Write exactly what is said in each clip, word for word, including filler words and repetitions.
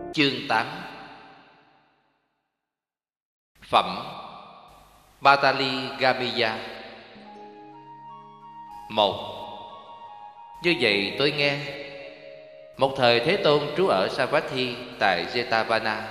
Chương tám. Phẩm Patali Gamiya. Một. Như vậy tôi nghe, một thời Thế Tôn trú ở Savatthi tại Jetavana.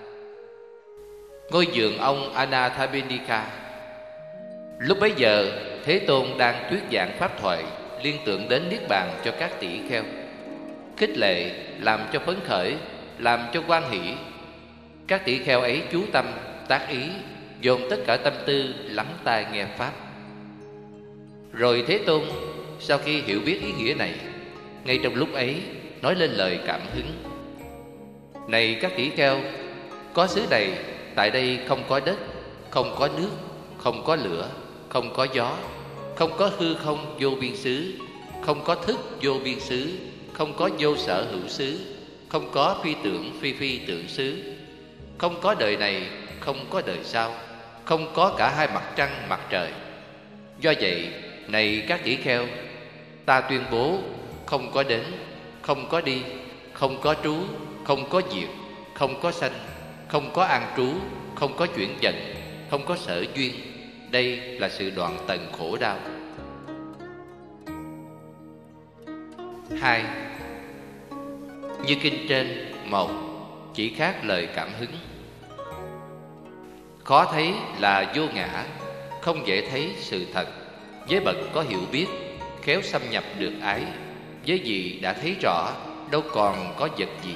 Ngôi vườn ông Anathapindika. Lúc bấy giờ Thế Tôn đang thuyết giảng pháp thoại liên tưởng đến niết bàn cho các tỷ kheo, khích lệ, làm cho phấn khởi, làm cho hoan hỷ. Các tỷ kheo ấy chú tâm, tác ý, dồn tất cả tâm tư lắng tai nghe pháp. Rồi Thế Tôn sau khi hiểu biết ý nghĩa này, ngay trong lúc ấy nói lên lời cảm hứng: Này các tỷ kheo, có xứ này, tại đây không có đất, không có nước, không có lửa, không có gió, không có hư không vô biên xứ, không có thức vô biên xứ, không có vô sở hữu xứ, không có phi tưởng phi phi tưởng xứ, không có đời này, không có đời sau, không có cả hai mặt trăng mặt trời. Do vậy, này các tỷ kheo, ta tuyên bố không có đến, không có đi, không có trú, không có diệt, không có sanh, không có an trú, không có chuyển dần, không có sở duyên. Đây là sự đoạn tận khổ đau. Hai. Như kinh trên. Một. Chỉ khác lời cảm hứng. Khó thấy là vô ngã, không dễ thấy sự thật. Với bậc có hiểu biết, khéo xâm nhập được ái, với gì đã thấy rõ, đâu còn có vật gì.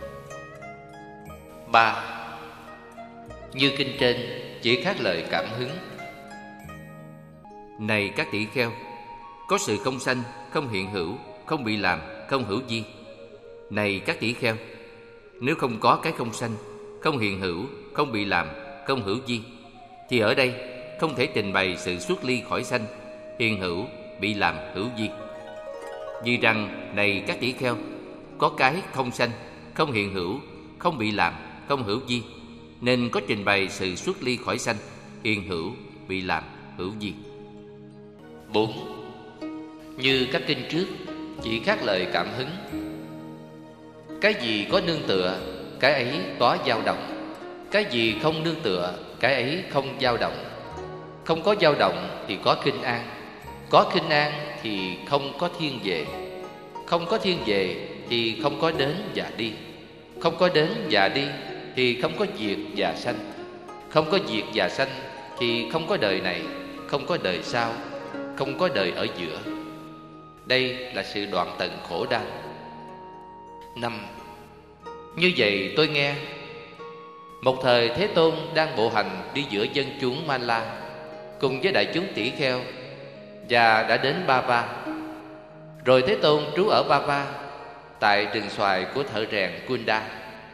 Ba. Như kinh trên, chỉ khác lời cảm hứng. Này các tỷ kheo, có sự không sanh, không hiện hữu, không bị làm, không hữu vi. Này các tỷ kheo, nếu không có cái không sanh, không hiện hữu, không bị làm, không hữu vi, thì ở đây không thể trình bày sự xuất ly khỏi sanh, hiện hữu, bị làm, hữu vi. Vì rằng, này các tỷ kheo, có cái không sanh, không hiện hữu, không bị làm, không hữu vi, nên có trình bày sự xuất ly khỏi sanh, hiện hữu, bị làm, hữu vi. Bốn. Như các kinh trước, chỉ khác lời cảm hứng. Cái gì có nương tựa, cái ấy có dao động. Cái gì không nương tựa, cái ấy không dao động. Không có dao động thì có khinh an, có khinh an thì không có thiên về. Không có thiên về thì không có đến và đi. Không có đến và đi thì không có diệt và sanh. Không có diệt và sanh thì không có đời này, không có đời sau, không có đời ở giữa. Đây là sự đoạn tận khổ đau. Năm. Như vậy tôi nghe, một thời Thế Tôn đang bộ hành đi giữa dân chúng Mala cùng với đại chúng tỷ kheo, và đã đến Bava. Rồi Thế Tôn trú ở Bava, tại rừng xoài của thợ rèn Kunda.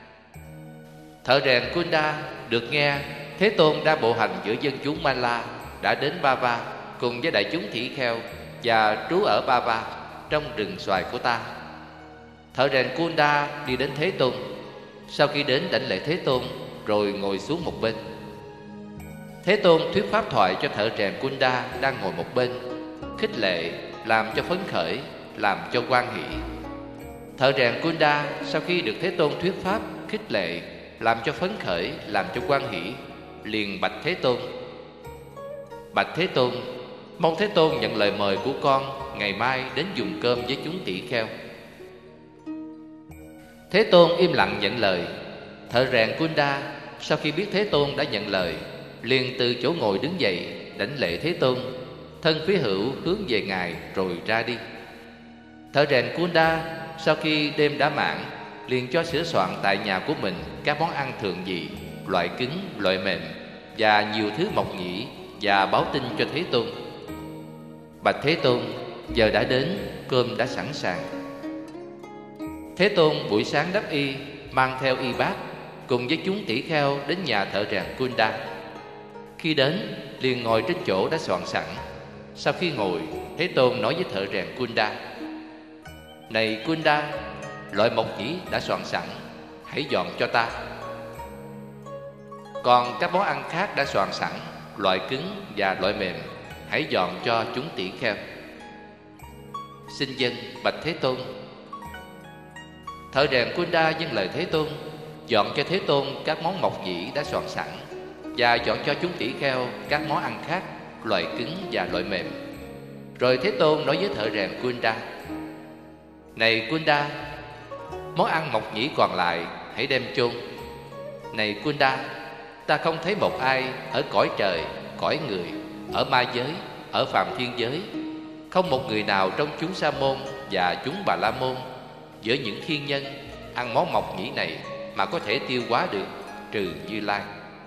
Thợ rèn Kunda được nghe Thế Tôn đang bộ hành giữa dân chúng Mala, đã đến Bava cùng với đại chúng tỷ kheo và trú ở Bava trong rừng xoài của ta. Thợ rèn Kunda đi đến Thế Tôn. Sau khi đến đảnh lễ Thế Tôn, rồi ngồi xuống một bên. Thế Tôn thuyết pháp thoại cho thợ rèn Kunda đang ngồi một bên, khích lệ, làm cho phấn khởi, làm cho hoan hỷ. Thợ rèn Kunda sau khi được Thế Tôn thuyết pháp, khích lệ, làm cho phấn khởi, làm cho hoan hỷ, liền bạch Thế Tôn: Bạch Thế Tôn, mong Thế Tôn nhận lời mời của con ngày mai đến dùng cơm với chúng tỷ kheo. Thế Tôn im lặng nhận lời. Thợ rèn Kunda sau khi biết Thế Tôn đã nhận lời, liền từ chỗ ngồi đứng dậy, đảnh lễ Thế Tôn, thân phía hữu hướng về Ngài rồi ra đi. Thợ rèn Kunda sau khi đêm đã mãn, liền cho sửa soạn tại nhà của mình các món ăn thường dị, loại cứng, loại mềm, và nhiều thứ mộc nhĩ, và báo tin cho Thế Tôn: Bạch Thế Tôn, giờ đã đến, cơm đã sẵn sàng. Thế Tôn buổi sáng đắp y, mang theo y bát, cùng với chúng tỷ kheo đến nhà thợ rèn Kunda. Khi đến, liền ngồi trên chỗ đã soạn sẵn. Sau khi ngồi, Thế Tôn nói với thợ rèn Kunda: Này Kunda, loại mộc nhĩ đã soạn sẵn, hãy dọn cho ta. Còn các món ăn khác đã soạn sẵn, loại cứng và loại mềm, hãy dọn cho chúng tỷ kheo. Xin dân, bạch Thế Tôn. Thợ rèn Kunda dâng lời Thế Tôn, dọn cho Thế Tôn các món mộc nhĩ đã soạn sẵn, và dọn cho chúng tỷ kheo các món ăn khác, loại cứng và loại mềm. Rồi Thế Tôn nói với thợ rèn Kunda: Này Kunda, món ăn mộc nhĩ còn lại hãy đem chôn. Này Kunda, ta không thấy một ai ở cõi trời, cõi người, ở ma giới, ở phàm thiên giới, không một người nào trong chúng Sa môn và chúng Bà La môn, giữa những thiên nhân ăn món mộc nhĩ này mà có thể tiêu hóa được, trừ Như Lai.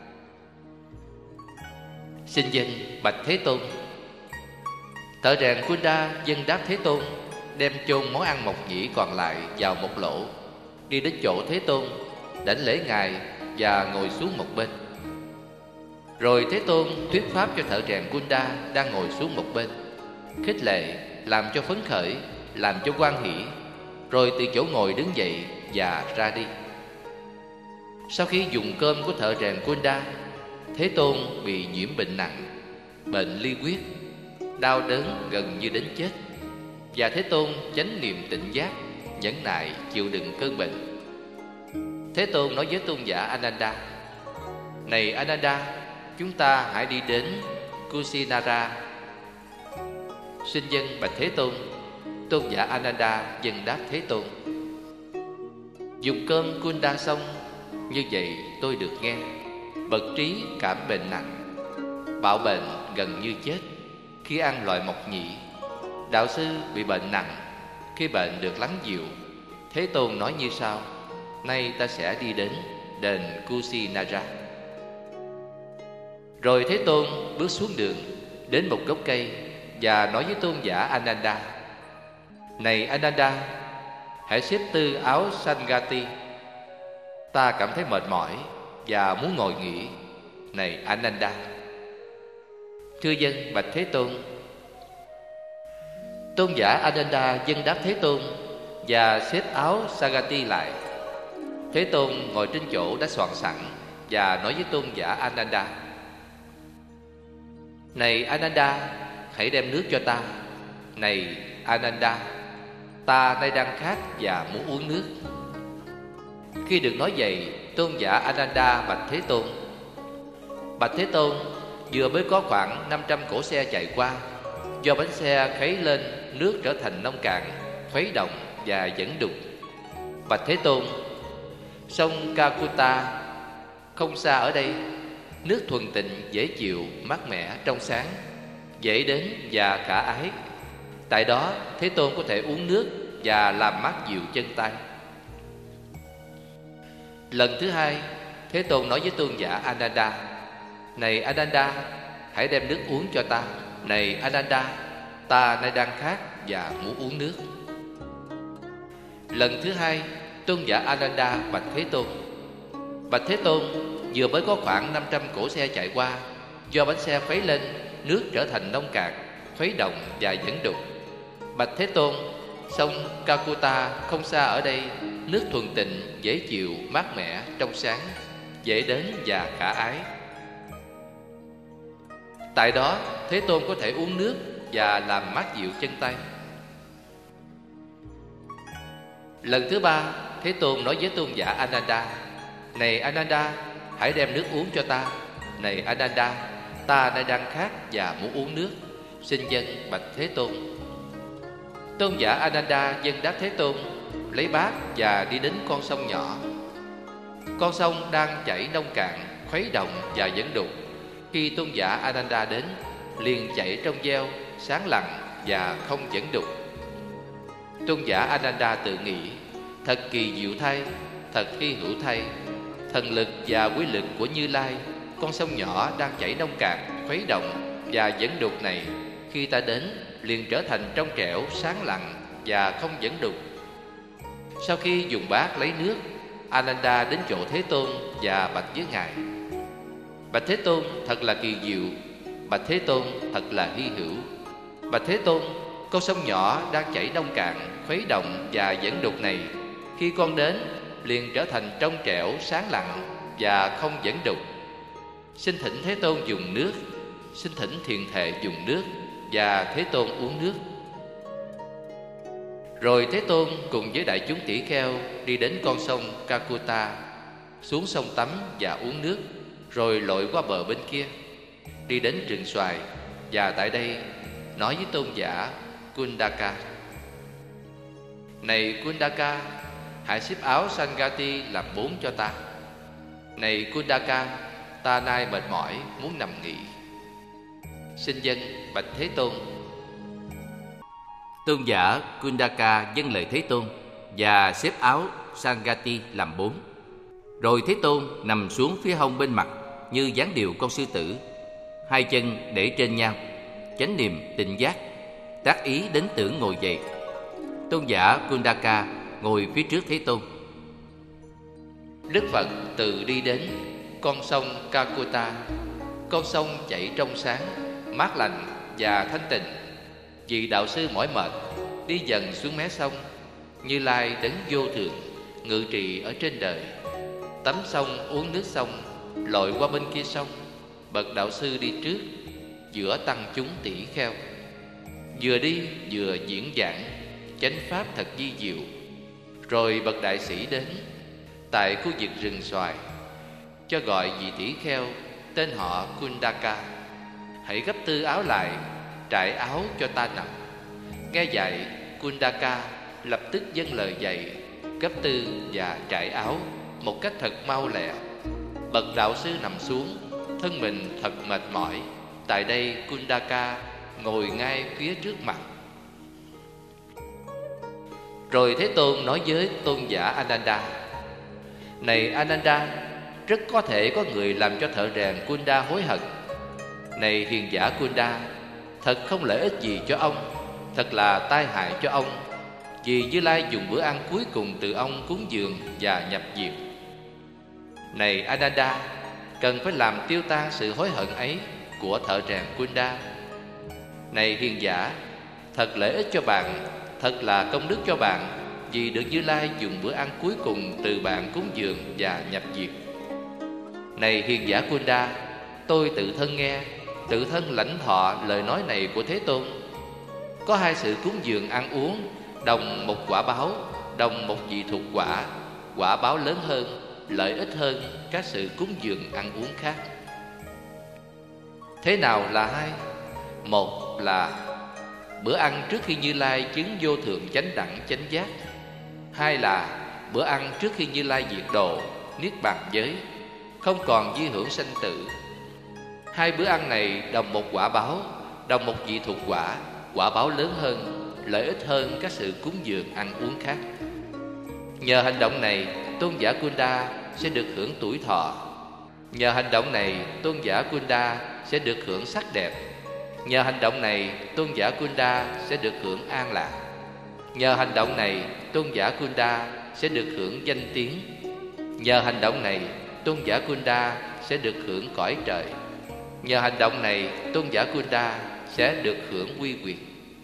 Xin danh bạch Thế Tôn. Thợ rèn Kunda dâng đáp Thế Tôn, đem chôn món ăn mộc nhĩ còn lại vào một lỗ, đi đến chỗ Thế Tôn, đảnh lễ ngài và ngồi xuống một bên. Rồi Thế Tôn thuyết pháp cho thợ rèn Kunda đang ngồi xuống một bên, khích lệ, làm cho phấn khởi, làm cho hoan hỷ, rồi từ chỗ ngồi đứng dậy và ra đi. Sau khi dùng cơm của thợ rèn Kunda, Thế Tôn bị nhiễm bệnh nặng, bệnh ly huyết, đau đớn gần như đến chết, và Thế Tôn chánh niệm tỉnh giác, nhẫn nại chịu đựng cơn bệnh. Thế Tôn nói với tôn giả Ananda: Này Ananda, chúng ta hãy đi đến Kusinara. Xin dân bạch Thế Tôn. Tôn giả Ananda dâng đáp Thế Tôn: Dùng cơm Kunda xong, như vậy tôi được nghe. Bậc trí cảm bệnh nặng, bạo bệnh gần như chết khi ăn loại mộc nhĩ. Đạo sư bị bệnh nặng, khi bệnh được lắng dịu, Thế Tôn nói như sau: Nay ta sẽ đi đến đền Kusinara. Rồi Thế Tôn bước xuống đường, đến một gốc cây và nói với tôn giả Ananda: Này Ananda, hãy xếp tư áo Sangati. Ta cảm thấy mệt mỏi và muốn ngồi nghỉ. Này Ananda. Thưa dân bạch Thế Tôn. Tôn giả Ananda dâng đáp Thế Tôn và xếp áo Sagati lại. Thế Tôn ngồi trên chỗ đã soạn sẵn và nói với tôn giả Ananda: Này Ananda, hãy đem nước cho ta. Này Ananda, ta nay đang khát và muốn uống nước. Khi được nói vậy, tôn giả Ananda bạch Thế Tôn: Bạch Thế Tôn, vừa mới có khoảng năm trăm cỗ xe chạy qua. Do bánh xe khuấy lên, nước trở thành nông cạn, khuấy động và dẫn đục. Bạch Thế Tôn, sông Kakuta không xa ở đây, nước thuần tịnh, dễ chịu, mát mẻ, trong sáng, dễ đến và khả ái. Tại đó Thế Tôn có thể uống nước và làm mát dịu chân tay. Lần thứ hai, Thế Tôn nói với tôn giả Ananda: Này Ananda, hãy đem nước uống cho ta. Này Ananda, ta nay đang khát và muốn uống nước. Lần thứ hai, tôn giả Ananda bạch Thế Tôn: Bạch Thế Tôn, vừa mới có khoảng năm trăm cỗ xe chạy qua. Do bánh xe khuấy lên, nước trở thành nông cạn, khuấy động và dẫn đục. Bạch Thế Tôn, sông Kakuta không xa ở đây, nước thuần tịnh, dễ chịu, mát mẻ, trong sáng, dễ đến và khả ái. Tại đó Thế Tôn có thể uống nước và làm mát dịu chân tay. Lần thứ ba, Thế Tôn nói với tôn giả Ananda: Này Ananda, hãy đem nước uống cho ta. Này Ananda, ta nay đang khát và muốn uống nước. Xin dân bạch Thế Tôn. Tôn giả Ananda dâng đáp Thế Tôn, lấy bát và đi đến con sông nhỏ. Con sông đang chảy nông cạn, khuấy động và dẫn đục. Khi tôn giả Ananda đến, liền chảy trong veo, sáng lặng và không dẫn đục. Tôn giả Ananda tự nghĩ: Thật kỳ diệu thay, thật hy hữu thay, thần lực và quý lực của Như Lai. Con sông nhỏ đang chảy nông cạn, khuấy động và dẫn đục này, khi ta đến liền trở thành trong trẻo, sáng lặng và không dẫn đục. Sau khi dùng bát lấy nước, Ananda đến chỗ Thế Tôn và bạch với ngài: Bạch Thế Tôn, thật là kỳ diệu. Bạch Thế Tôn, thật là hy hữu. Bạch Thế Tôn, con sông nhỏ đang chảy nông cạn, khuấy động và dẫn đục này, khi con đến liền trở thành trong trẻo, sáng lặng và không dẫn đục. Xin thỉnh Thế Tôn dùng nước. Xin thỉnh thiền thệ dùng nước, và Thế Tôn uống nước. Rồi Thế Tôn cùng với đại chúng tỷ kheo đi đến con sông Kakuta. xuống sông tắm và uống nước, rồi lội qua bờ bên kia, đi đến rừng xoài, và tại đây nói với tôn giả Kundaka: Này Kundaka, hãy xếp áo Sangati làm bốn cho ta. Này Kundaka, ta nay mệt mỏi muốn nằm nghỉ. Xin dân bạch Thế Tôn. Tôn giả Kundaka dâng lời Thế Tôn và xếp áo Sangati làm bốn. Rồi Thế Tôn nằm xuống phía hông bên mặt như dáng điệu con sư tử, hai chân để trên nhau, chánh niệm tỉnh giác, tác ý đến tưởng ngồi dậy. Tôn giả Kundaka ngồi phía trước Thế Tôn. Đức Phật tự đi đến con sông Kakuta, con sông chảy trong sáng, mát lành và thanh tịnh. Vị đạo sư mỏi mệt đi dần xuống mé sông. Như Lai đấng vô thượng ngự trị ở trên đời, tắm sông uống nước sông, lội qua bên kia sông. Bậc đạo sư đi trước, giữa tăng chúng tỷ kheo, vừa đi vừa diễn giảng chánh pháp thật vi diệu. Rồi bậc đại sĩ đến tại khu vực rừng xoài, cho gọi vị tỷ kheo tên họ Kundaka: Hãy gấp tư áo lại, trải áo cho ta nằm. Nghe vậy, Kundaka lập tức dâng lời dạy, gấp tư và trải áo một cách thật mau lẹ. Bậc đạo sư nằm xuống, thân mình thật mệt mỏi. Tại đây Kundaka ngồi ngay phía trước mặt. Rồi Thế Tôn nói với tôn giả Ananda: Này Ananda, rất có thể có người làm cho thợ rèn Kunda hối hận. Này hiền giả Kunda, thật không lợi ích gì cho ông, thật là tai hại cho ông, vì Như Lai dùng bữa ăn cuối cùng từ ông cúng dường và nhập diệt. Này Ananda, cần phải làm tiêu tan sự hối hận ấy của thợ rèn Kunda. Này hiền giả, thật lợi ích cho bạn, thật là công đức cho bạn, vì được Như Lai dùng bữa ăn cuối cùng từ bạn cúng dường và nhập diệt. Này hiền giả Kunda, tôi tự thân nghe, tự thân lãnh thọ lời nói này của Thế Tôn. Có hai sự cúng dường ăn uống, đồng một quả báo, đồng một vị thuộc quả. Quả báo lớn hơn, lợi ích hơn các sự cúng dường ăn uống khác. Thế nào là hai? Một là bữa ăn trước khi Như Lai chứng vô thượng chánh đẳng chánh giác. Hai là bữa ăn trước khi Như Lai diệt độ, niết bàn giới, không còn di hưởng sanh tử. Hai bữa ăn này đồng một quả báo, đồng một vị thuộc quả. Quả báo lớn hơn, lợi ích hơn các sự cúng dường ăn uống khác. Nhờ hành động này, tôn giả Kunda sẽ được hưởng tuổi thọ. Nhờ hành động này, tôn giả Kunda sẽ được hưởng sắc đẹp. Nhờ hành động này, tôn giả Kunda sẽ được hưởng an lạc. Nhờ hành động này, tôn giả Kunda sẽ được hưởng danh tiếng. Nhờ hành động này, tôn giả Kunda sẽ được hưởng cõi trời. Nhờ hành động này, tôn giả Kunda sẽ được hưởng uy quyền.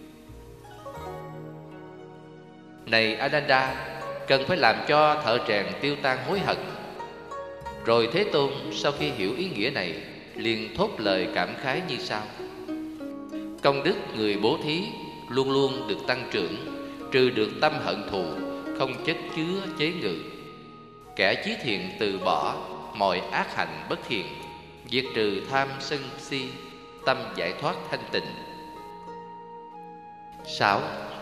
Này Ananda, cần phải làm cho thợ rèn tiêu tan hối hận. Rồi Thế Tôn sau khi hiểu ý nghĩa này, liền thốt lời cảm khái như sau: Công đức người bố thí luôn luôn được tăng trưởng, trừ được tâm hận thù, không chất chứa chế ngự. Kẻ chí thiện từ bỏ mọi ác hạnh bất thiện, diệt trừ tham sân si, tâm giải thoát thanh tịnh. Sáu.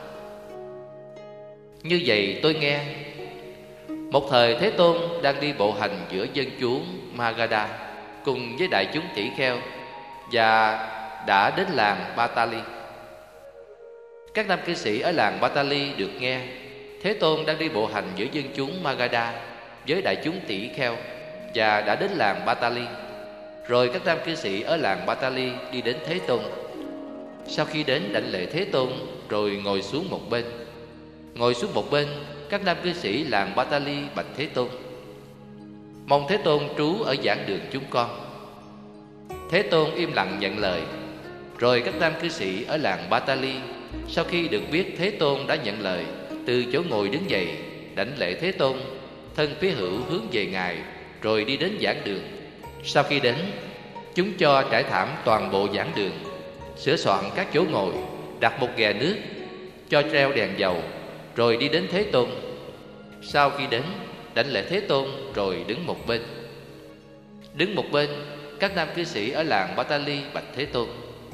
Như vậy tôi nghe, một thời Thế Tôn đang đi bộ hành giữa dân chúng Magadha cùng với đại chúng tỷ kheo, và đã đến làng Batali. Các nam cư sĩ ở làng Batali được nghe Thế Tôn đang đi bộ hành giữa dân chúng Magadha với đại chúng tỷ kheo, và đã đến làng Batali. Rồi các nam cư sĩ ở làng Batali đi đến Thế Tôn. Sau khi đến đảnh lễ Thế Tôn, rồi ngồi xuống một bên. Ngồi xuống một bên, các nam cư sĩ làng Batali bạch Thế Tôn: Mong Thế Tôn trú ở giảng đường chúng con. Thế Tôn im lặng nhận lời. Rồi các nam cư sĩ ở làng Batali sau khi được biết Thế Tôn đã nhận lời, từ chỗ ngồi đứng dậy, đảnh lễ Thế Tôn, thân phía hữu hướng về Ngài, rồi đi đến giảng đường. Sau khi đến, chúng cho trải thảm toàn bộ giảng đường, sửa soạn các chỗ ngồi, đặt một ghè nước, cho treo đèn dầu, rồi đi đến Thế Tôn. Sau khi đến, đảnh lễ Thế Tôn rồi đứng một bên. Đứng một bên, các nam cư sĩ ở làng Patali bạch Thế Tôn: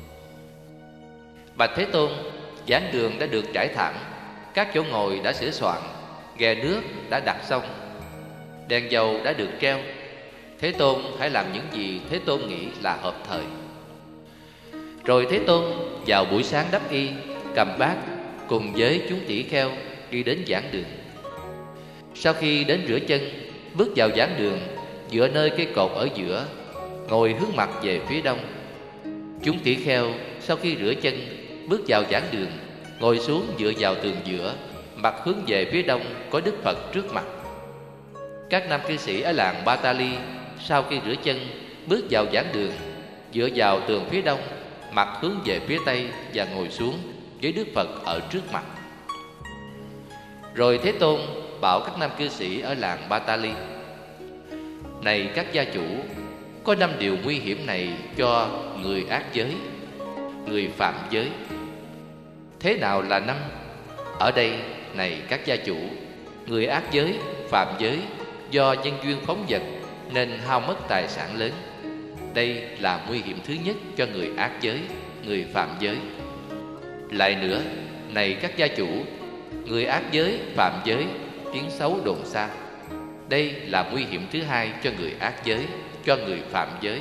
Bạch Thế Tôn, giảng đường đã được trải thảm, các chỗ ngồi đã sửa soạn, ghè nước đã đặt xong, đèn dầu đã được treo. Thế Tôn hãy làm những gì Thế Tôn nghĩ là hợp thời. Rồi Thế Tôn vào buổi sáng đắp y, cầm bát cùng với chúng tỷ kheo đi đến giảng đường. Sau khi đến rửa chân, bước vào giảng đường, dựa nơi cây cột ở giữa, ngồi hướng mặt về phía đông. Chúng tỷ kheo sau khi rửa chân, bước vào giảng đường, ngồi xuống dựa vào tường giữa, mặt hướng về phía đông có Đức Phật trước mặt. Các nam cư sĩ ở làng Patali sau khi rửa chân, bước vào giảng đường, dựa vào tường phía đông, mặt hướng về phía tây và ngồi xuống với Đức Phật ở trước mặt. Rồi Thế Tôn bảo các nam cư sĩ ở làng Patali: Này các gia chủ, có năm điều nguy hiểm này cho người ác giới, người phạm giới. Thế nào là năm? Ở đây, này các gia chủ, người ác giới, phạm giới do nhân duyên phóng dật nên hao mất tài sản lớn. Đây là nguy hiểm thứ nhất cho người ác giới, người phạm giới. Lại nữa, này các gia chủ, người ác giới, phạm giới, tiếng xấu đồn xa. Đây là nguy hiểm thứ hai cho người ác giới, cho người phạm giới.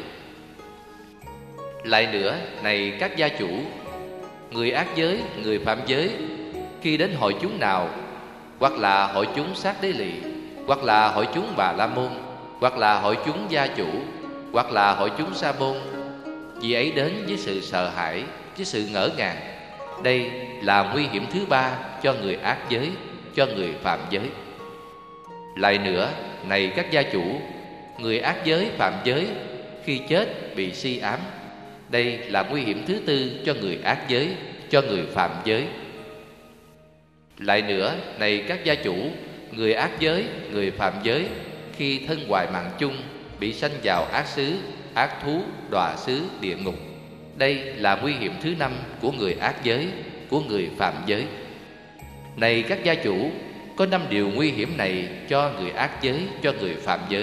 Lại nữa, này các gia chủ, người ác giới, người phạm giới, khi đến hội chúng nào, hoặc là hội chúng Sát Đế Lì, hoặc là hội chúng Bà La Môn, hoặc là hội chúng gia chủ, hoặc là hội chúng Sa Môn, vì ấy đến với sự sợ hãi, với sự ngỡ ngàng. Đây là nguy hiểm thứ ba cho người ác giới, cho người phạm giới. Lại nữa, này các gia chủ, người ác giới, phạm giới, khi chết bị si ám. Đây là nguy hiểm thứ tư cho người ác giới, cho người phạm giới. Lại nữa, này các gia chủ, người ác giới, người phạm giới, khi thân hoại mạng chung, bị sanh vào ác xứ, ác thú, đọa xứ, địa ngục. Đây là nguy hiểm thứ năm của người ác giới, của người phạm giới. Này các gia chủ, có năm điều nguy hiểm này cho người ác giới, cho người phạm giới.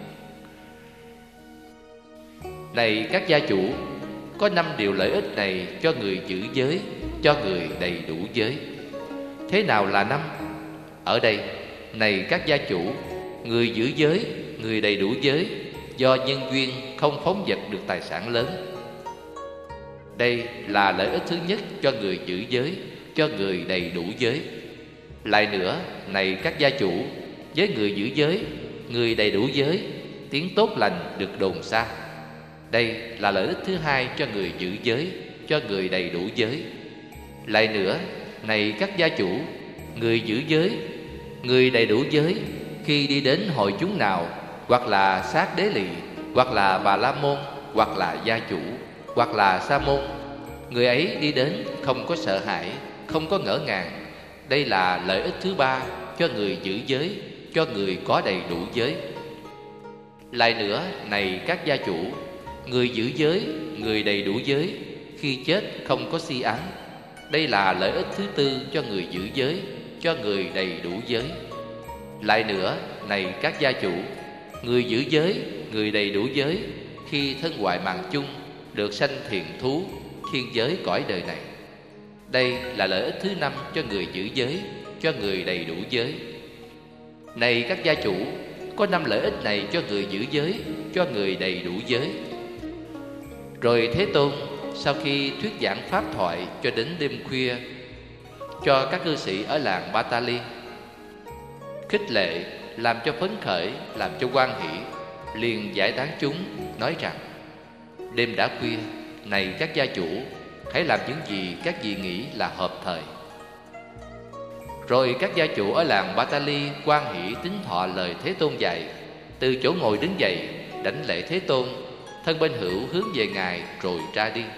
Này các gia chủ, có năm điều lợi ích này cho người giữ giới, cho người đầy đủ giới. Thế nào là năm? Ở đây, này các gia chủ, người giữ giới, người đầy đủ giới, do nhân duyên không phóng dật được tài sản lớn. Đây là lợi ích thứ nhất cho người giữ giới, cho người đầy đủ giới. Lại nữa, này các gia chủ, với người giữ giới, người đầy đủ giới, tiếng tốt lành được đồn xa. Đây là lợi ích thứ hai cho người giữ giới, cho người đầy đủ giới. Lại nữa, này các gia chủ, người giữ giới, người đầy đủ giới, khi đi đến hội chúng nào, hoặc là Sát Đế Lì, hoặc là Bà La Môn, hoặc là gia chủ, hoặc là Sa Môn, người ấy đi đến không có sợ hãi, không có ngỡ ngàng. Đây là lợi ích thứ ba cho người giữ giới, cho người có đầy đủ giới. Lại nữa, này các gia chủ, người giữ giới, người đầy đủ giới, khi chết không có si ám. Đây là lợi ích thứ tư cho người giữ giới, cho người đầy đủ giới. Lại nữa, này các gia chủ, người giữ giới, người đầy đủ giới, khi thân hoại mạng chung, được sanh thiền thú, thiên giới cõi đời này. Đây là lợi ích thứ năm cho người giữ giới, cho người đầy đủ giới. Này các gia chủ, có năm lợi ích này cho người giữ giới, cho người đầy đủ giới. Rồi Thế Tôn sau khi thuyết giảng pháp thoại cho đến đêm khuya, cho các cư sĩ ở làng Patali, khích lệ, làm cho phấn khởi, làm cho hoan hỷ, liền giải tán chúng, nói rằng: Đêm đã khuya, này các gia chủ, hãy làm những gì các vị nghĩ là hợp thời. Rồi các gia chủ ở làng Patali hoan hỷ tín thọ lời Thế Tôn dạy, từ chỗ ngồi đứng dậy, đảnh lễ Thế Tôn, thân bên hữu hướng về Ngài rồi ra đi.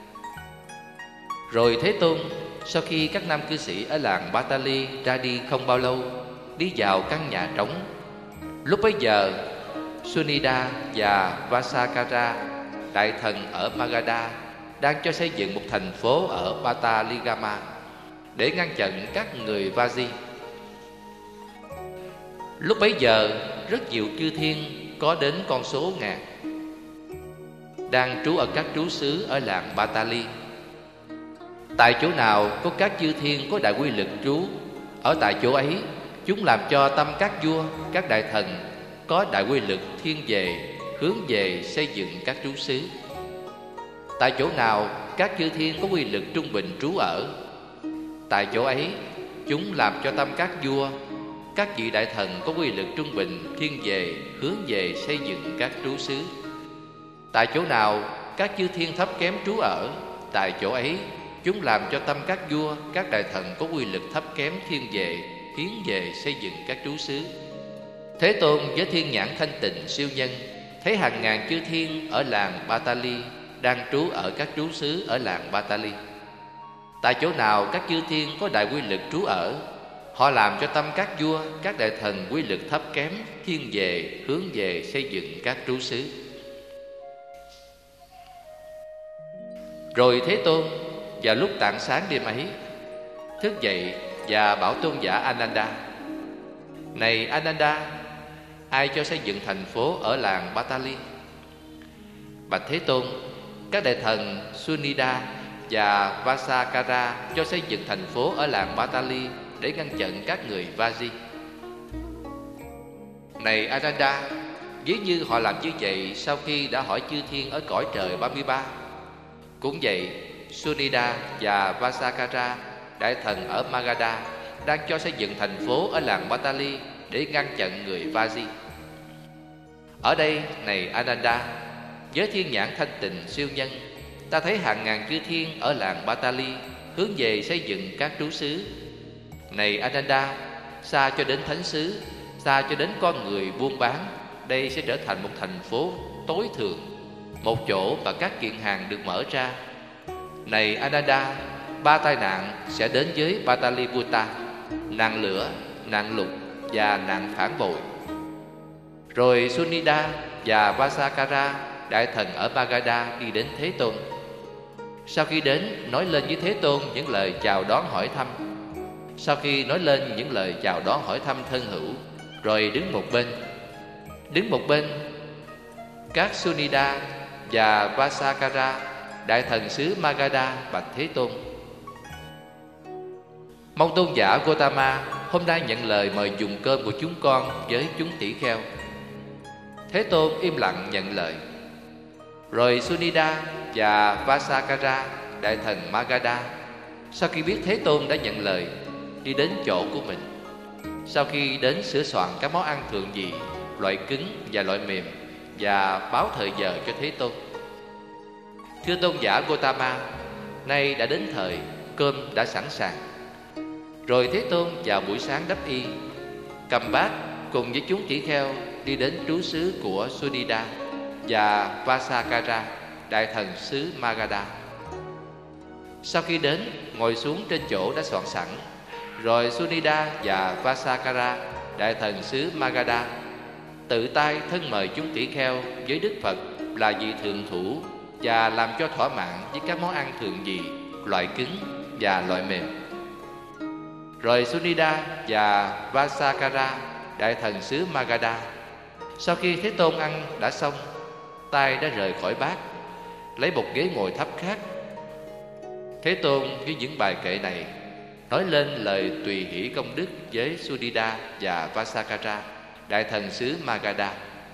Rồi Thế Tôn sau khi các nam cư sĩ ở làng Patali ra đi không bao lâu, đi vào căn nhà trống. Lúc bấy giờ, Sunida và Vasakara, đại thần ở Magadha, đang cho xây dựng một thành phố ở Pataligama để ngăn chặn các người Vaji. Lúc bấy giờ rất nhiều chư thiên, có đến con số ngàn, đang trú ở các trú xứ ở làng Batali. Tại chỗ nào có các chư thiên có đại quy lực trú, ở tại chỗ ấy chúng làm cho tâm các vua, các đại thần có đại quy lực thiên về, hướng về xây dựng các trú xứ. Tại chỗ nào các chư thiên có quy lực trung bình trú ở, tại chỗ ấy chúng làm cho tâm các vua, các vị đại thần có quy lực trung bình thiên về, hướng về xây dựng các trú xứ. Tại chỗ nào các chư thiên thấp kém trú ở, tại chỗ ấy chúng làm cho tâm các vua, các đại thần có quy lực thấp kém thiên về, hiến về xây dựng các trú xứ. Thế Tôn với thiên nhãn thanh tịnh siêu nhân thấy hàng ngàn chư thiên ở làng Batali đang trú ở các trú xứ ở làng Batali. Tại chỗ nào các chư thiên có đại quy lực trú ở, họ làm cho tâm các vua, các đại thần quy lực thấp kém thiên về, hướng về xây dựng các trú xứ. Rồi Thế Tôn vào lúc tạng sáng đêm ấy thức dậy và bảo tôn giả Ananda: Này Ananda, ai cho xây dựng thành phố ở làng Batali? Bạch Thế Tôn, các đại thần Sunida và Vasakara cho xây dựng thành phố ở làng Batali để ngăn chặn các người Vaji. Này Ananda, ví như họ làm như vậy sau khi đã hỏi chư thiên ở cõi trời ba mươi ba. Cũng vậy, Sunida và Vasakara, đại thần ở Magadha, đang cho xây dựng thành phố ở làng Batali để ngăn chặn người Vaji. Ở đây, này Ananda, với thiên nhãn thanh tịnh siêu nhân, ta thấy hàng ngàn chư thiên ở làng Batali hướng về xây dựng các trú xứ. Này Ananda, xa cho đến thánh xứ, xa cho đến con người buôn bán, đây sẽ trở thành một thành phố tối thượng, một chỗ mà các kiện hàng được mở ra. Này Ananda, ba tai nạn sẽ đến với Pataliputta: nạn lửa, nạn lục và nạn phản bội. Rồi Sunida và Vasakara, đại thần ở Magadha, đi đến Thế Tôn. Sau khi đến, nói lên với Thế Tôn những lời chào đón hỏi thăm. Sau khi nói lên những lời chào đón hỏi thăm thân hữu, rồi đứng một bên. Đứng một bên, các Sunida và Vasakara, đại thần xứ Magadha, bạch Thế Tôn: Mong tôn giả Gotama hôm nay nhận lời mời dùng cơm của chúng con với chúng tỷ kheo. Thế Tôn im lặng nhận lời. Rồi Sunida và Vasakara, đại thần Magadha, sau khi biết Thế Tôn đã nhận lời, đi đến chỗ của mình. Sau khi đến sửa soạn các món ăn thượng vị, loại cứng và loại mềm, và báo thời giờ cho Thế Tôn. Thưa tôn giả Gotama, nay đã đến thời, cơm đã sẵn sàng. Rồi Thế Tôn vào buổi sáng đắp y, cầm bát cùng với chúng tỷ kheo đi đến trú xứ của Sunida và Vasakara, đại thần xứ Magadha. Sau khi đến, ngồi xuống trên chỗ đã soạn sẵn. Rồi Sunida và Vasakara, đại thần xứ Magadha, tự tay thân mời chúng tỷ kheo với Đức Phật là vị thượng thủ, và làm cho thỏa mãn với các món ăn thượng vị, loại cứng và loại mềm. Rồi Sunida và Vasakara, đại thần xứ Magadha, sau khi Thế Tôn ăn đã xong, tay đã rời khỏi bát, lấy một ghế ngồi thấp khác. Thế Tôn với những bài kệ này nói lên lời tùy hỷ công đức với Sunida và Vasakara, đại thần xứ Magadha.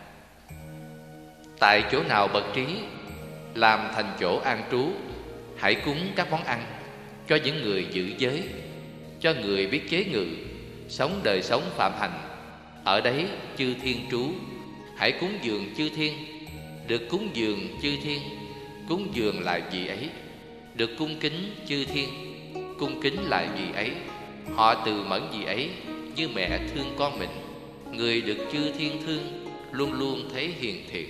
Tại chỗ nào bậc trí làm thành chỗ an trú, hãy cúng các món ăn cho những người giữ giới, cho người biết chế ngự, sống đời sống phạm hành. Ở đấy chư thiên trú, hãy cúng dường chư thiên. Được cúng dường chư thiên, cúng dường lại vị ấy. Được cung kính chư thiên, cung kính lại vị ấy. Họ từ mẫn vị ấy như mẹ thương con mình. Người được chư thiên thương luôn luôn thấy hiền thiện.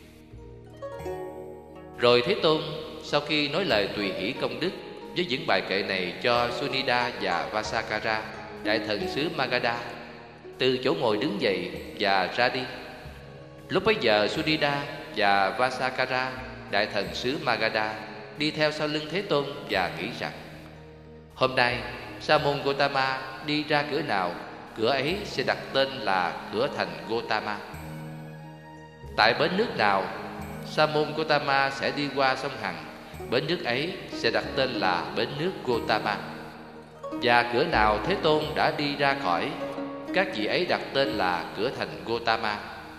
Rồi Thế Tôn sau khi nói lời tùy hỷ công đức với những bài kệ này cho Sunida và Vasakara, đại thần xứ Magadha, từ chỗ ngồi đứng dậy và ra đi. Lúc bấy giờ Sunida và Vasakara, đại thần xứ Magadha, đi theo sau lưng Thế Tôn và nghĩ rằng: Hôm nay Sa môn Gotama đi ra cửa nào cửa ấy sẽ đặt tên là cửa thành Gotama. Tại bến nước nào, Sa môn Gotama sẽ đi qua sông Hằng, bến nước ấy sẽ đặt tên là bến nước Gotama. Và cửa nào Thế Tôn đã đi ra khỏi, các vị ấy đặt tên là cửa thành Gotama.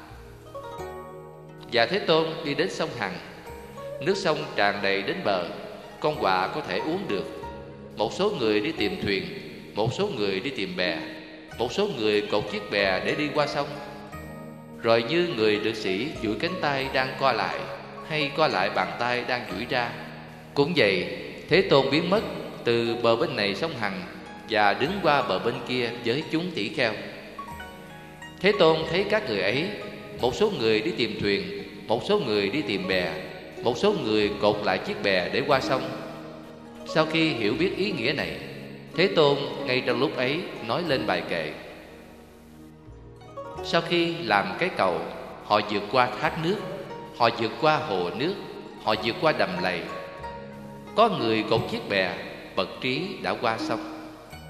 Và Thế Tôn đi đến sông Hằng. Nước sông tràn đầy đến bờ, con quạ có thể uống được. Một số người đi tìm thuyền, một số người đi tìm bè, một số người cột chiếc bè để đi qua sông. Rồi như người lực sĩ duỗi cánh tay đang co lại, hay co lại bàn tay đang duỗi ra, cũng vậy, Thế Tôn biến mất từ bờ bên này sông Hằng và đứng qua bờ bên kia với chúng tỷ kheo. Thế Tôn thấy các người ấy, một số người đi tìm thuyền, một số người đi tìm bè, một số người cột lại chiếc bè để qua sông. Sau khi hiểu biết ý nghĩa này, Thế Tôn ngay trong lúc ấy nói lên bài kệ. Sau khi làm cái cầu, họ vượt qua thác nước, họ vượt qua hồ nước, họ vượt qua đầm lầy. Có người cột chiếc bè, bậc trí đã qua sông.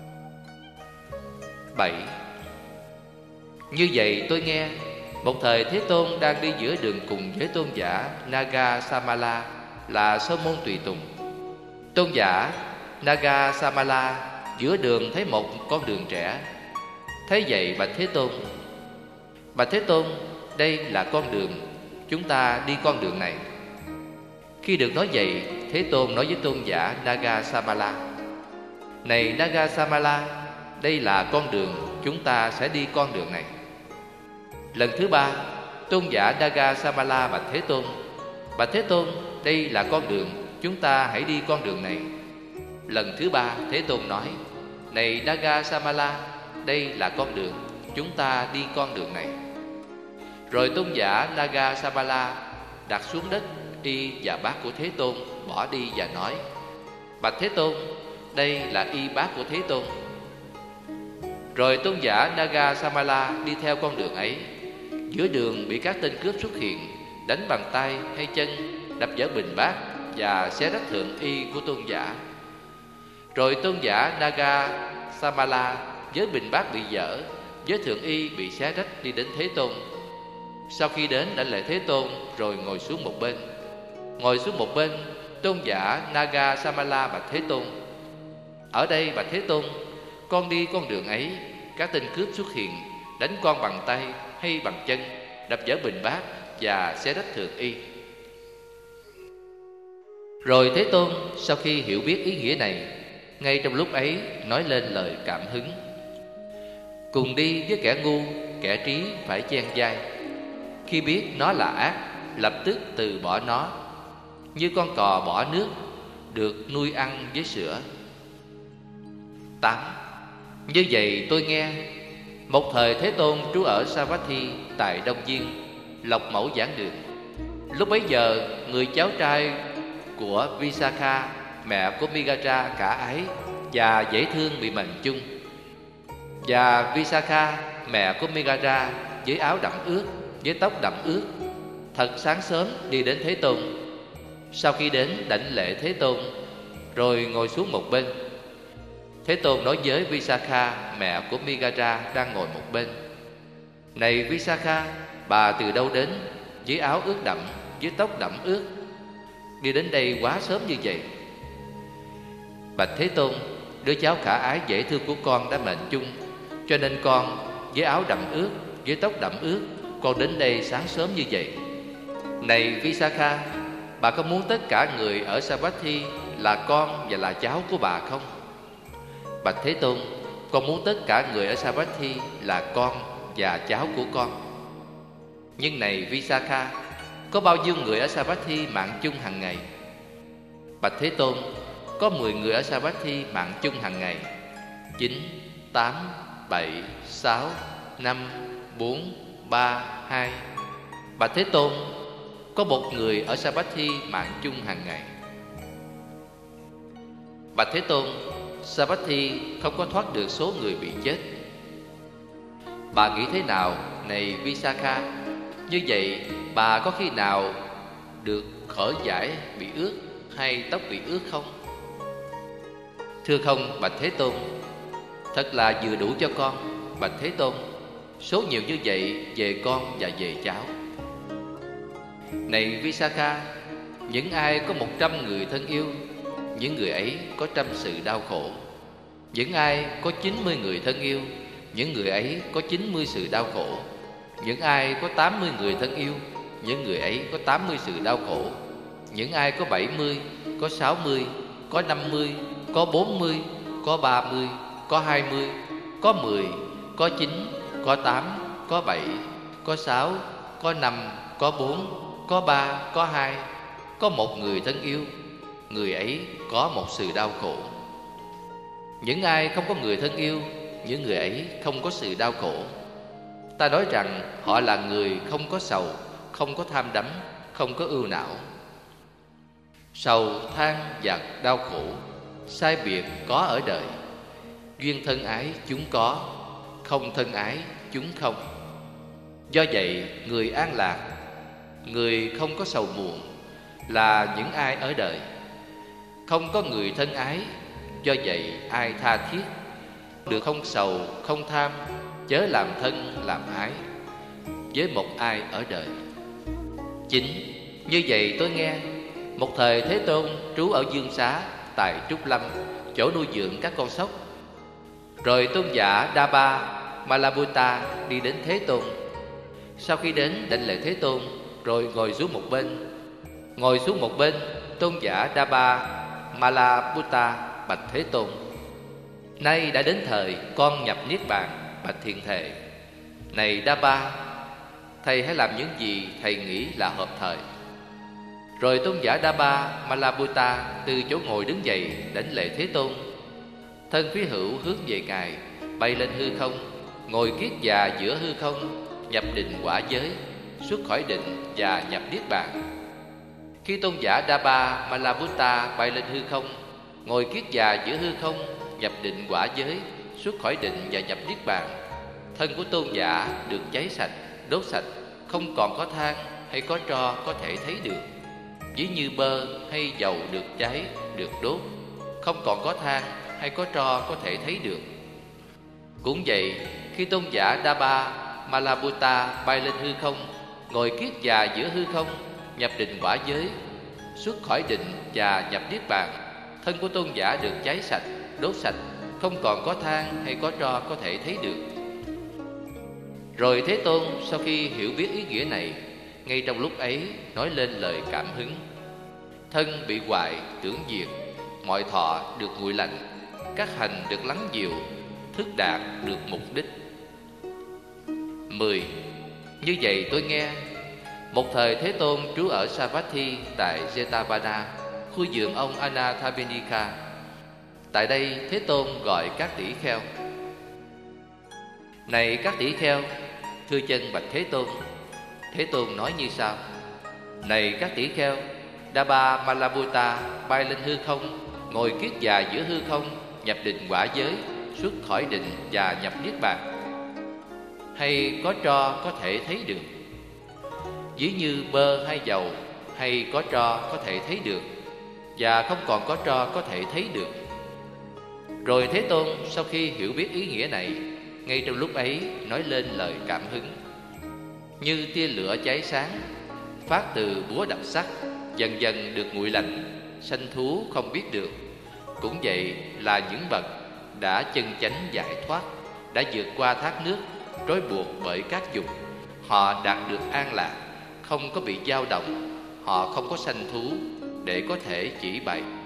Bảy. Như vậy tôi nghe, một thời Thế Tôn đang đi giữa đường cùng với tôn giả Naga Samala là Sơ môn tùy tùng. Tôn giả Naga Samala giữa đường thấy một con đường trẻ. Thấy vậy bạch Thế Tôn: Bạch Thế Tôn, đây là con đường, chúng ta đi con đường này. Khi được nói vậy, Thế Tôn nói với tôn giả Naga Samala: Này Naga Samala, đây là con đường, chúng ta sẽ đi con đường này. Lần thứ ba, tôn giả Naga Samala bạch Thế Tôn: Bạch Thế Tôn, đây là con đường, chúng ta hãy đi con đường này. Lần thứ ba, Thế Tôn nói: Này Naga Samala, đây là con đường, chúng ta đi con đường này. Rồi tôn giả Naga Samala đặt xuống đất y và bát của Thế Tôn, bỏ đi và nói: Bạch Thế Tôn, đây là y bát của Thế Tôn. Rồi tôn giả Naga Samala đi theo con đường ấy. Giữa đường bị các tên cướp xuất hiện, đánh bằng tay hay chân, đập vỡ bình bát và xé rách thượng y của tôn giả. Rồi tôn giả Naga Samala với bình bát bị vỡ, với thượng y bị xé rách đi đến Thế Tôn. Sau khi đến đảnh lễ Thế Tôn rồi ngồi xuống một bên. Ngồi xuống một bên, tôn giả Naga Samala bạch Thế Tôn: Ở đây bạch Thế Tôn, con đi con đường ấy, các tên cướp xuất hiện, đánh con bằng tay hay bằng chân, đập vỡ bình bát và xé rách thượng y. Rồi Thế Tôn sau khi hiểu biết ý nghĩa này, ngay trong lúc ấy nói lên lời cảm hứng: Cùng đi với kẻ ngu, kẻ trí phải chen vai. Khi biết nó là ác, lập tức từ bỏ nó, như con cò bỏ nước, được nuôi ăn với sữa. Tám. Như vậy tôi nghe, một thời Thế Tôn trú ở Savatthi tại Đông Viên, Lộc Mẫu giảng đường. Lúc bấy giờ, người cháu trai của Visakha, mẹ của Migara cả ái và dễ thương bị mệnh chung. Và Visakha, mẹ của Migara, với áo đẫm ướt, với tóc đẫm ướt, thật sáng sớm đi đến Thế Tôn. Sau khi đến đảnh lễ Thế Tôn, rồi ngồi xuống một bên. Thế Tôn nói với Visakha, mẹ của Migara đang ngồi một bên: Này Visakha, bà từ đâu đến, với áo ướt đẫm, với tóc đẫm ướt, đi đến đây quá sớm như vậy? Bạch Thế Tôn, đứa cháu khả ái dễ thương của con đã mệnh chung, cho nên con với áo đẫm ướt, với tóc đẫm ướt, con đến đây sáng sớm như vậy. Này Visakha, bà có muốn tất cả người ở Savatthi là con và là cháu của bà không? Bạch Thế Tôn, con muốn tất cả người ở Savatthi là con và cháu của con. Nhưng này Visakha, có bao nhiêu người ở Savatthi mạng chung hàng ngày? Bạch Thế Tôn, có mười người ở Savatthi mạng chung hàng ngày. Chín, tám, bảy, sáu, năm, bốn, ba, hai. Bạch Thế Tôn, có một người ở Savatthi mạng chung hàng ngày. Bạch Thế Tôn, Savatthi không có thoát được số người bị chết. Bà nghĩ thế nào, này Visakha? Như vậy, bà có khi nào được khởi giải bị ướt hay tóc bị ướt không? Thưa không, bạch Thế Tôn, thật là vừa đủ cho con. bạch Thế Tôn, số nhiều như vậy về con và về cháu. Này Visakha, những ai có một trăm người thân yêu, những người ấy có trăm sự đau khổ. Những ai có chín mươi người thân yêu, những người ấy có chín mươi sự đau khổ. Những ai có tám mươi người thân yêu, những người ấy có tám mươi sự đau khổ. Những ai có bảy mươi, có sáu mươi, có năm mươi, có bốn mươi, có ba mươi, có hai mươi, có mười, có chín, có tám, có bảy, có sáu, có năm, có bốn, có ba, có hai, có một người thân yêu, người ấy có một sự đau khổ. Những ai không có người thân yêu, những người ấy không có sự đau khổ. Ta nói rằng họ là người không có sầu, không có tham đắm, không có ưu não. Sầu, than và đau khổ, sai biệt có ở đời. Duyên thân ái chúng có, không thân ái chúng không. Do vậy, người an lạc, người không có sầu muộn là những ai ở đời. Không có người thân ái, do vậy ai tha thiết. Được không sầu, không tham, chớ làm thân, làm ái với một ai ở đời. Chính như vậy tôi nghe, một thời Thế Tôn trú ở Dương Xá tại Trúc Lâm, chỗ nuôi dưỡng các con sóc. Rồi tôn giả Đa Ba Malabutta đi đến Thế Tôn. Sau khi đến đảnh lễ Thế Tôn, rồi ngồi xuống một bên. Ngồi xuống một bên, tôn giả Đa Ba Malabutta bạch Thế Tôn: nay đã đến thời con nhập niết bàn, bạch Thiền Thệ. Này Đa Ba, thầy hãy làm những gì thầy nghĩ là hợp thời. Rồi tôn giả Đa Ba Malabutta từ chỗ ngồi đứng dậy đảnh lễ Thế Tôn. Thân quý hữu hướng về Ngài, bay lên hư không, ngồi kiết già giữa hư không, nhập định quả giới, xuất khỏi định và nhập niết bàn. Khi tôn giả Đa Ba Malabutta bay lên hư không, ngồi kiết già giữa hư không, nhập định quả giới, xuất khỏi định và nhập niết bàn, thân của tôn giả được cháy sạch, đốt sạch, không còn có than hay có tro có thể thấy được. Ví như bơ hay dầu được cháy, được đốt, không còn có than hay có tro có thể thấy được. Cũng vậy, khi tôn giả Đa Ba Malabutta bay lên hư không, ngồi kiết già giữa hư không, nhập định quả giới, xuất khỏi định và nhập niết bàn, thân của tôn giả được cháy sạch, đốt sạch, không còn có than hay có tro có thể thấy được. Rồi Thế Tôn sau khi hiểu biết ý nghĩa này, ngay trong lúc ấy nói lên lời cảm hứng: thân bị hoại tưởng diệt, mọi thọ được nguội lạnh, các hành được lắng dịu, thức đạt được mục đích. Mười. Như vậy tôi nghe, một thời Thế Tôn trú ở Savatthi tại Jetavana, khu vườn ông Anathapinika. Tại đây Thế Tôn gọi các tỷ kheo: này các tỷ kheo, thưa chân bạch Thế Tôn. Thế Tôn nói như sau: này các tỷ kheo, Đa Ba Malabutta bay lên hư không, ngồi kiết già giữa hư không, nhập định quả giới, xuất khỏi định và nhập niết bàn. Hay có tro có thể thấy được. Ví như bơ hay dầu hay có tro có thể thấy được, và không còn có tro có thể thấy được. Rồi Thế Tôn sau khi hiểu biết ý nghĩa này, ngay trong lúc ấy nói lên lời cảm hứng: như tia lửa cháy sáng, phát từ búa đập sắt, dần dần được nguội lạnh, sanh thú không biết được. Cũng vậy là những bậc đã chân chánh giải thoát, đã vượt qua thác nước trói buộc bởi các dục, họ đạt được an lạc, không có bị dao động, họ không có sanh thú để có thể chỉ bày.